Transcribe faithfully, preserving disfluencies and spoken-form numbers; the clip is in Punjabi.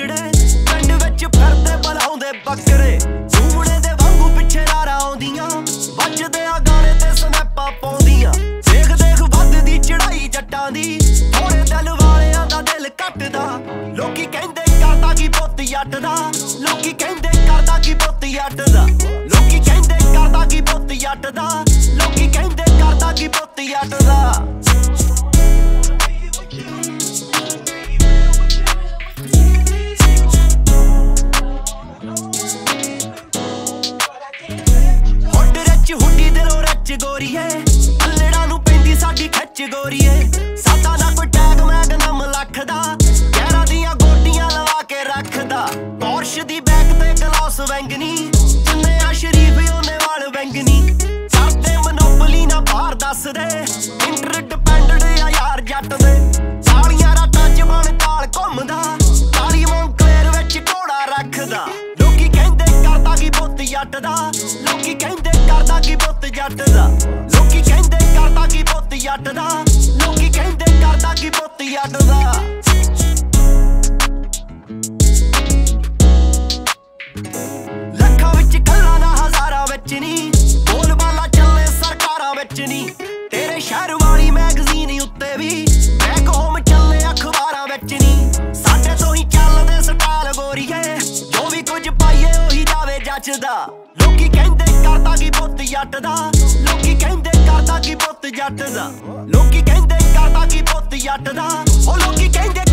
ਤਕੜੇ ਪਿੰਡ ਵਿੱਚ ਫਿਰਦੇ ਬਲਾਉਂਦੇ ਬੱਕਰੇ ਸੂਬੜੇ ਦੇ ਵਾਂਗੂ ਪਿੱਛੇ ਰਾਰਾਂ ਆਉਂਦੀਆਂ ਵੱਜਦੇ ਆ ਗਾਣੇ ਤੇ ਸਨੈਪਾਂ ਪਾਉਂਦੀਆਂ ਦੇਖ ਦੇਖ ਵੱਧਦੀ ਚੜਾਈ ਜੱਟਾਂ ਦੀ ਥੋੜੇ ਦਿਲ ਵਾਲਿਆਂ ਦਾ ਦਿਲ ਕੱਟਦਾ ਲੋਕੀ ਕਹਿੰਦੇ ਕਰਦਾ ਕੀ ਪੁੱਤ ਜੱਟ ਦਾ ਲੋਕੀ ਕਹਿੰਦੇ ਕਰਦਾ ਕੀ ਪੁੱਤ ਜੱਟ ਦਾ ਲੋਕੀ ਕਹਿੰਦੇ ਕਰਦਾ ਕੀ ਪੁੱਤ ਜੱਟ ਦਾ ਲੋਕੀ ਕਹਿੰਦੇ ਕਰਦਾ ਕੀ ਪੁੱਤ ਜੱਟ ਦਾ ਹੁੱਡੀ ਦਿਲੋਂ ਰੱਚ ਗੋਰੀਏ ਅੱਲੜਾਂ ਨੂੰ ਪੈਂਦੀ ਸਾਡੀ ਖਿੱਚ ਗੋਰੀਏ ਸਾਡਾ ਨਾ ਕੋਈ ਟੈਗ ਮੈਗ ਨਮ ਲੱਖ ਦਾ ਗਹਿਰਾਂ ਦੀਆਂ ਗੋਟੀਆਂ ਲਵਾ ਕੇ ਰੱਖਦਾ ਪੋਰਸ਼ ਦੀ ਬੈਕ ਤੇ ਗਲਾਸ ਵੈਂਗਨੀ ਜਿੰਨੇ ਆ ਸ਼ਰੀਫ ਉਹਨੇ ਵਾਲ ਵੈਂਗਨੀ ਕਰਦੇ ਮਨੋਪਲੀ ਨਾ ਬਾਹਰ ਦੱਸਦੇ ਇੰਟਰਡਿਪੈਂਡੈਂਟ ਆ ਯਾਰ ਜੱਟ ਦੇ ਸਾਲੀਆਂ ਰਾਤਾਂ ਚ ਬਣ ਤਾਲ ਘੁੰਮਦਾ ਕਾਲੀ ਮੌਂਕਲੇਰ ਵਿੱਚ ਘੋੜਾ ਰੱਖਦਾ ਲੋਕੀ ਕਹਿੰਦੇ ਕਰਦਾ ਕੀ ਪੁੱਤ ਜੱਟ ਦਾ ਲੋਕੀ ਕਹਿੰਦੇ ਕਰਦਾ ਕੀ ਪੁੱਤ ਜੱਟ ਦਾ ਲੋਕੀ ਕਹਿੰਦੇ ਕਰਦਾ ਕੀ ਪੁੱਤ ਜੱਟ ਦਾ ਲੋਕੀ ਕਹਿੰਦੇ ਕਰਦਾ ਕੀ ਪੁੱਤ ਜੱਟ ਦਾ ਲੱਖਾਂ ਵਿੱਚ ਗੱਲਾਂ ਨਾ ਹਜ਼ਾਰਾਂ ਵਿੱਚ ਨੀ ਬੋਲ ਬਾਲਾ ਚੱਲੇ ਸਰਕਾਰਾਂ ਵਿੱਚ ਨੀ ਤੇਰੇ ਸ਼ਹਿਰ ਵਾਲੀ ਮੈਗਜ਼ੀਨ ਉੱਤੇ ਵੀ ਬੈਕ ਹੋਮ ਚੱਲੇ ਅਖਬਾਰਾਂ ਵਿੱਚ ਨੀ ਸਾਡੇ ਤੋਂ ਹੀ ਚੱਲਦੇ ਸਟਾਈਲ ਗੋਰੀਏ ਜੋ ਵੀ ਕੁਝ ਪਾਈਏ ਉਹੀ ਜਾਵੇ ਜੱਚਦਾ ਲੋਕੀ ਕਹਿੰਦੇ ਕਰਦਾ ਕੀ ਪੁੱਤ ਜੱਟ ਦਾ ਲੋਕੀ ਕਹਿੰਦੇ ਕਰਦਾ ਕੀ ਪੁੱਤ ਜੱਟ ਦਾ ਲੋਕੀ ਕਹਿੰਦੇ ਕਰਦਾ ਕੀ ਪੁੱਤ ਜੱਟ ਦਾ ਉਹ ਲੋਕੀ ਕਹਿੰਦੇ